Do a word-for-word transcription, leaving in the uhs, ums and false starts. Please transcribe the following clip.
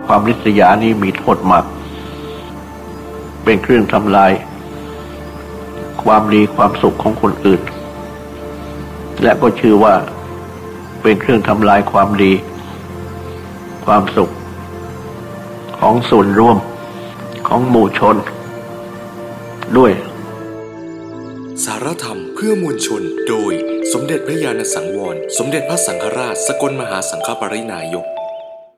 ความริษยานี้มีโทษมากเป็นเครื่องทำลายความดีความสุขของคนอื่นและก็ชื่อว่าเป็นเครื่องทำลายความดีความสุขของส่วนรวมของหมู่ชนด้วยสารธรรมเพื่อมวลชนโดยสมเด็จพระญาณสังวรสมเด็จพระสังฆราชสกลมหาสังฆปรินายก